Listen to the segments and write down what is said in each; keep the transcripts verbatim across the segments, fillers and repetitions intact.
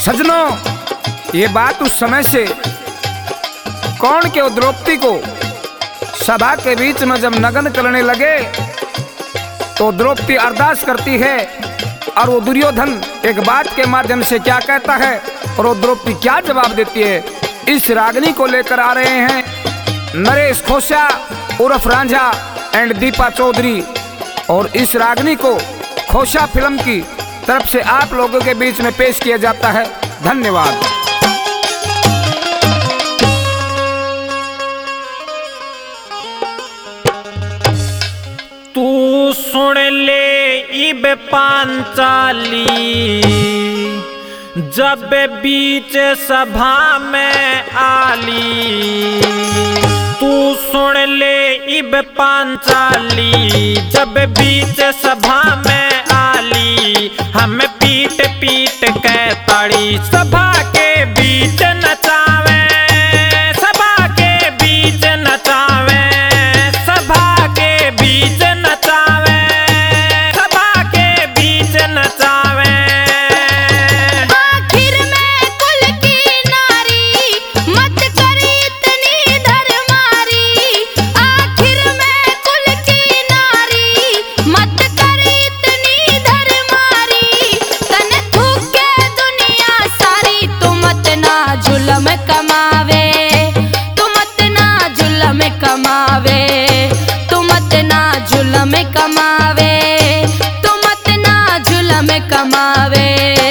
सजनों, ये बात उस समय से कौन के द्रौपदी को सभा के बीच में जब नग्न करने लगे तो द्रौपदी अरदास करती है और वो दुर्योधन एक बात के माध्यम से क्या कहता है और वो द्रौपदी क्या जवाब देती है, इस रागनी को लेकर आ रहे हैं नरेश खोसा उर्फ रांझा एंड दीपा चौधरी। और इस रागनी को खोसा फिल्म की तरफ से आप लोगों के बीच में पेश किया जाता है। धन्यवाद। तू सुन ले इब पांचाली, जब बीच सभा में आली। तू सुन ले इब पांचाली, जब बीच सभा में आली। हम पीट पीट के ताड़ी सभा के बीच नचावे, सभा के बीच नचावे, सभा के बीच नचावे, सभा के बीच नचावे। आखिर में कुल की नारी मत करी इतनी धर्मारी। आखिर में कुल की नारी मत करी इतनी धर्मारी। तन थूके दुनिया सारी, तू मत ना जुल्म कमावे, तू मत ना जुल्म कमावे, तू मत ना जुल्म कमावे, तू मत ना जुल्म कमावे।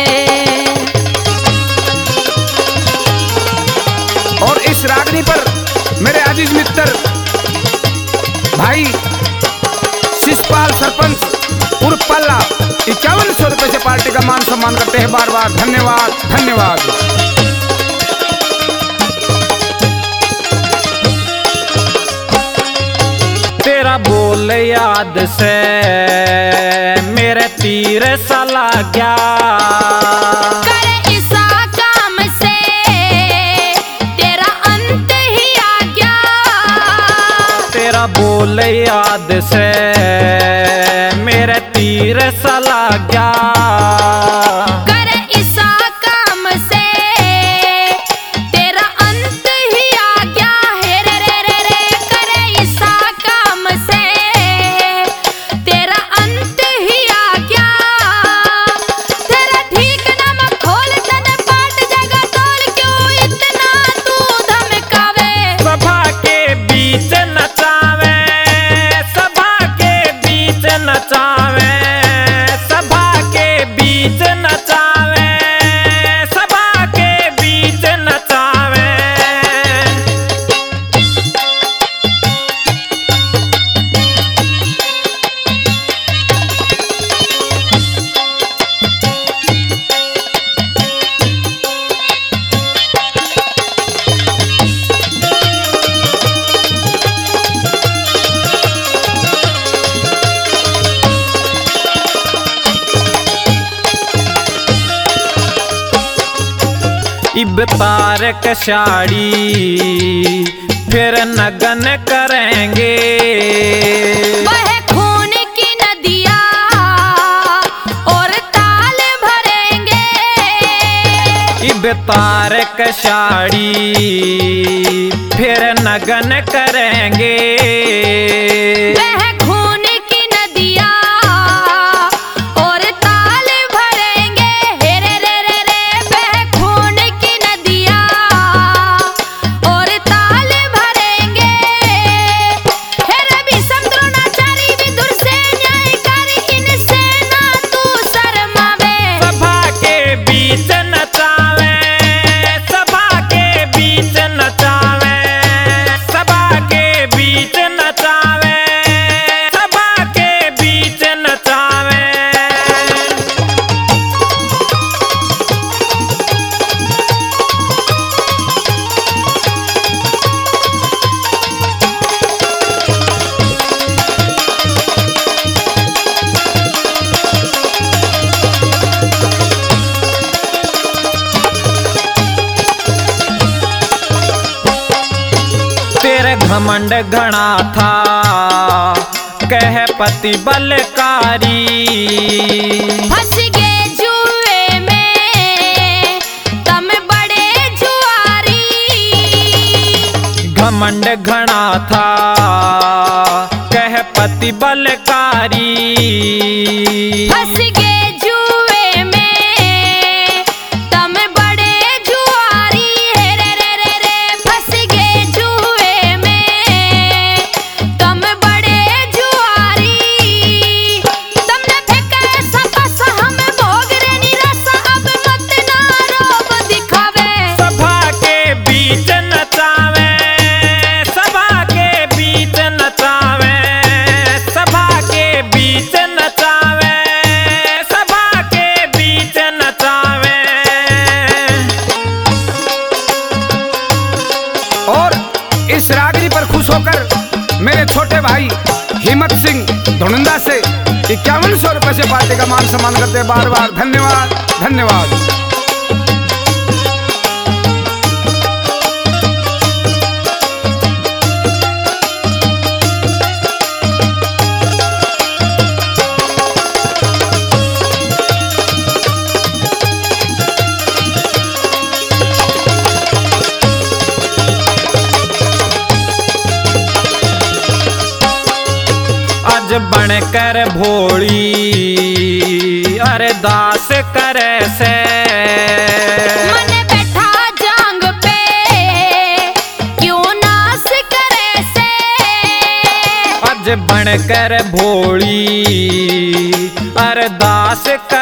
और इस रागनी पर मेरे अजीज मित्र भाई शिषपाल सरपंच उर्फ पल्ला इक्यावन सौ रुपए से पार्टी का मान सम्मान करते हैं। बार बार धन्यवाद धन्यवाद। तेरा बोल याद से मेरे तीर सला गया। कर इसा काम से तेरा अंत ही आ गया। तेरा बोल याद से मेरे तीर सला गया। कर इसा काम से तेरा अंत ही आ गया है रे रे रे रे। कर इसा काम से तेरा अंत ही आ गया। तेरा ठीक नमक खोल तन पाट जगह तोल, क्यों इतना तू धमकावे। सभा के बीच नचावे, सभा के बीच नचावे, सभा के बीच नचावे, सभा के बीच नचावे। इब तारक साड़ी फिर नगन करेंगे। वह खून की नदिया और ताल भरेंगे। इब तारक साड़ी फिर नगन करेंगे। वह खून की नदिया और ताल भरेंगे। हे रे रे रे रे। वह खून की नदिया और ताल भरेंगे। हे रवि द्रोणाचार्य विदुर से न्यायकारी, इनसे ना तू शर्मावे। सभा के बीच नचावे, सभा के बीच नचावे, सभा के बीच नचावे, सभा के बीच नचावे। तेरे घमंड घना था कह पति बलकारी। फंस गए जुए में घमंड घना था कह पति बलकारी। फंस गए जुए में तम बड़े जुआरी है रे रे रे रे। फंस गए जुए में तम बड़े जुआरी। तुमने फेंका सपस हम भोग रे निरस अब मत ना रोब दिखावे। सभा के बीच नचावे सभा के बीच नचावे सभा के बीच नचावे सभा के बीच नचावे। और इस रागनी पर खुश होकर मेरे छोटे भाई हिम्मत सिंह धुनंदा से इक्यावन सौ रुपए से पार्टी का मान सम्मान करते हैं। बार बार धन्यवाद धन्यवाद। आज बनकर भोली अरे दास करे से। मन बैठा जांग पे क्यों नास करे से। आज बनकर भोली अरे दास कर